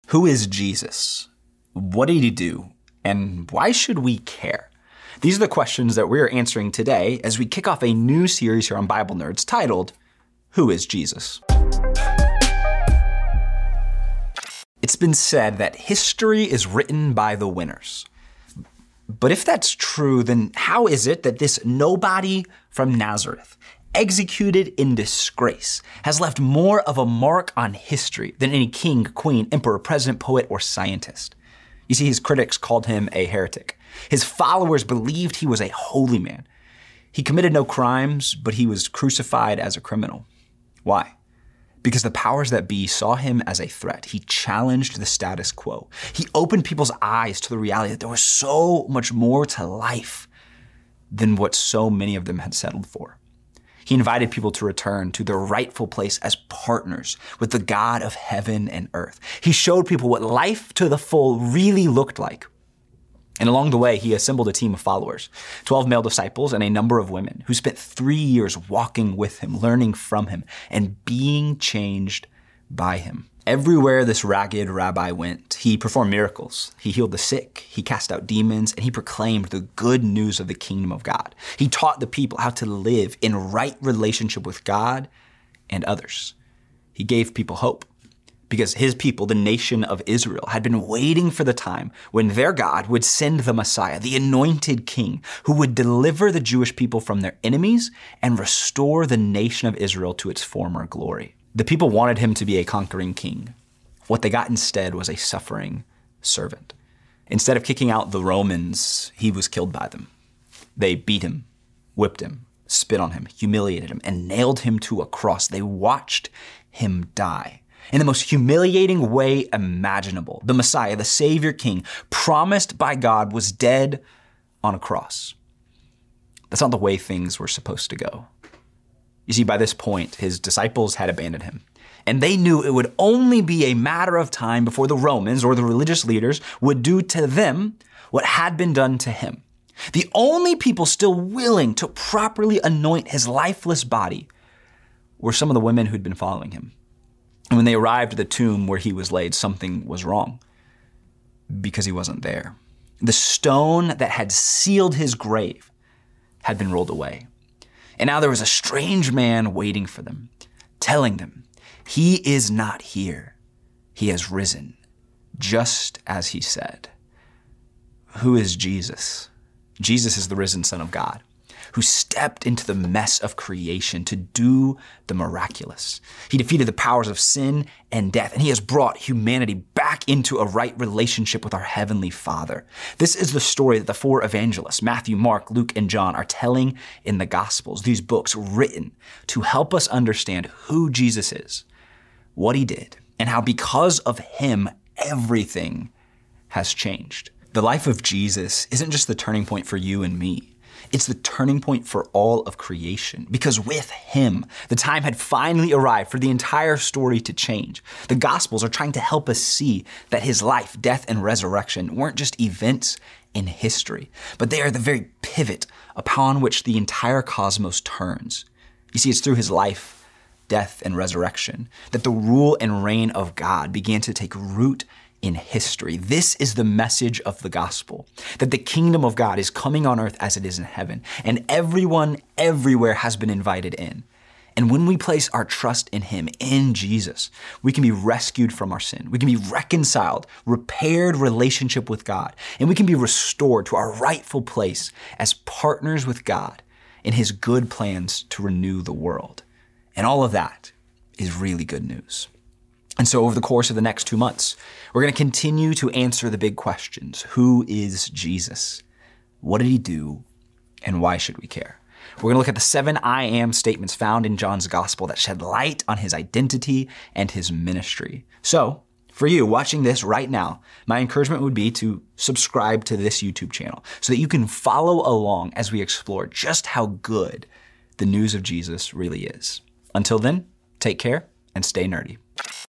Who is Jesus? What did he do? And why should we care? These are the questions that we're answering today as we kick off a new series here on Bible Nerds titled, Who is Jesus? It's been said that history is written by the winners. But if that's true, then how is it that this nobody from Nazareth, executed in disgrace, has left more of a mark on history than any king, queen, emperor, president, poet, or scientist? You see, his critics called him a heretic. His followers believed he was a holy man. He committed no crimes, but he was crucified as a criminal. Why? Because the powers that be saw him as a threat. He challenged the status quo. He opened people's eyes to the reality that there was so much more to life than what so many of them had settled for. He invited people to return to their rightful place as partners with the God of heaven and earth. He showed people what life to the full really looked like. And along the way, he assembled a team of followers, 12 male disciples and a number of women who spent 3 years walking with him, learning from him, and being changed by him. Everywhere this ragged rabbi went, he performed miracles. He healed the sick, he cast out demons, and he proclaimed the good news of the kingdom of God. He taught the people how to live in right relationship with God and others. He gave people hope because his people, the nation of Israel, had been waiting for the time when their God would send the Messiah, the anointed king, who would deliver the Jewish people from their enemies and restore the nation of Israel to its former glory. The people wanted him to be a conquering king. What they got instead was a suffering servant. Instead of kicking out the Romans, he was killed by them. They beat him, whipped him, spit on him, humiliated him, and nailed him to a cross. They watched him die in the most humiliating way imaginable. The Messiah, the Savior King, promised by God, was dead on a cross. That's not the way things were supposed to go. You see, by this point, his disciples had abandoned him. And they knew it would only be a matter of time before the Romans or the religious leaders would do to them what had been done to him. The only people still willing to properly anoint his lifeless body were some of the women who'd been following him. And when they arrived at the tomb where he was laid, something was wrong because he wasn't there. The stone that had sealed his grave had been rolled away. And now there was a strange man waiting for them, telling them, he is not here. He has risen, just as he said. Who is Jesus? Jesus is the risen Son of God, who stepped into the mess of creation to do the miraculous. He defeated the powers of sin and death, and he has brought humanity back into a right relationship with our Heavenly Father. This is the story that the four evangelists, Matthew, Mark, Luke, and John, are telling in the Gospels, these books written to help us understand who Jesus is, what he did, and how because of him, everything has changed. The life of Jesus isn't just the turning point for you and me. It's the turning point for all of creation, because with him, the time had finally arrived for the entire story to change. The Gospels are trying to help us see that his life, death, and resurrection weren't just events in history, but they are the very pivot upon which the entire cosmos turns. You see, it's through his life, death, and resurrection that the rule and reign of God began to take root in history. This is the message of the gospel, that the kingdom of God is coming on earth as it is in heaven, and everyone everywhere has been invited in. And when we place our trust in him, in Jesus, we can be rescued from our sin. We can be reconciled, repaired relationship with God, and we can be restored to our rightful place as partners with God in his good plans to renew the world. And all of that is really good news. And so over the course of the next 2 months, we're going to continue to answer the big questions. Who is Jesus? What did he do? And why should we care? We're going to look at the 7 I am statements found in John's gospel that shed light on his identity and his ministry. So for you watching this right now, my encouragement would be to subscribe to this YouTube channel so that you can follow along as we explore just how good the news of Jesus really is. Until then, take care and stay nerdy.